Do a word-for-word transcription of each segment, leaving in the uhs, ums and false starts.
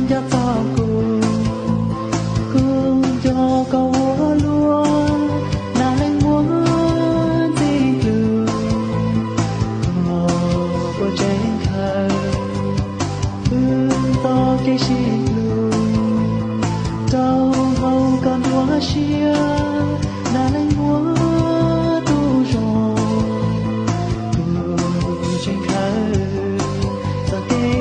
cho ta cùng cùng cho câu luôn là anh muốn gì từ có trên khơi to cái gì luôn đâu không còn quá xia là anh muốn tu rồi trên khơi ta kể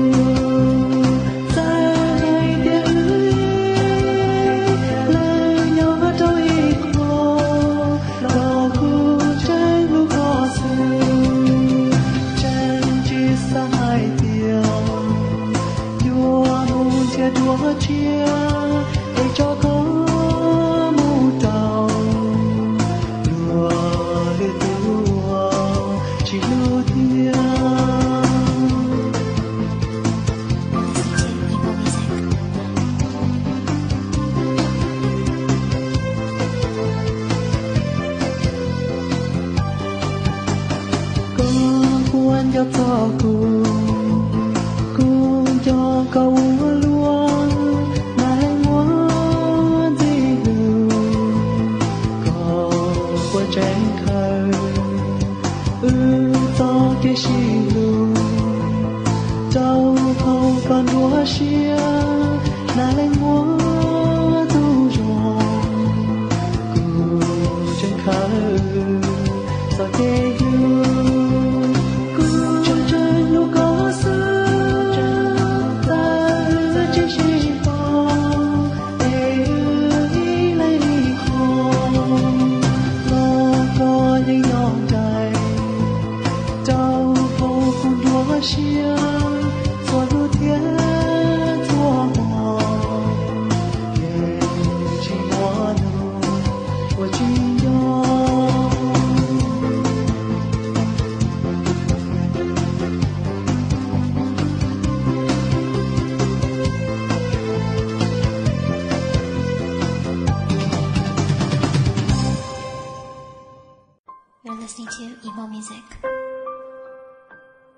đua chia để cho có mu đầu đua để đua chỉ lưu thiên có cuốn cho to cùng cùng cho câu cái gì luôn đâu không còn đua xia là anh muốn tu rồi cùng trên khơi giờ cái yêu cùng trên trên lúc có xưa ta chỉ chỉ phong để ý lấy đi không lo có những nhọn dài đâu không còn đua xia rồi lưu thiên thua mò để chỉ muốn của chính nhau You're listening to emo music.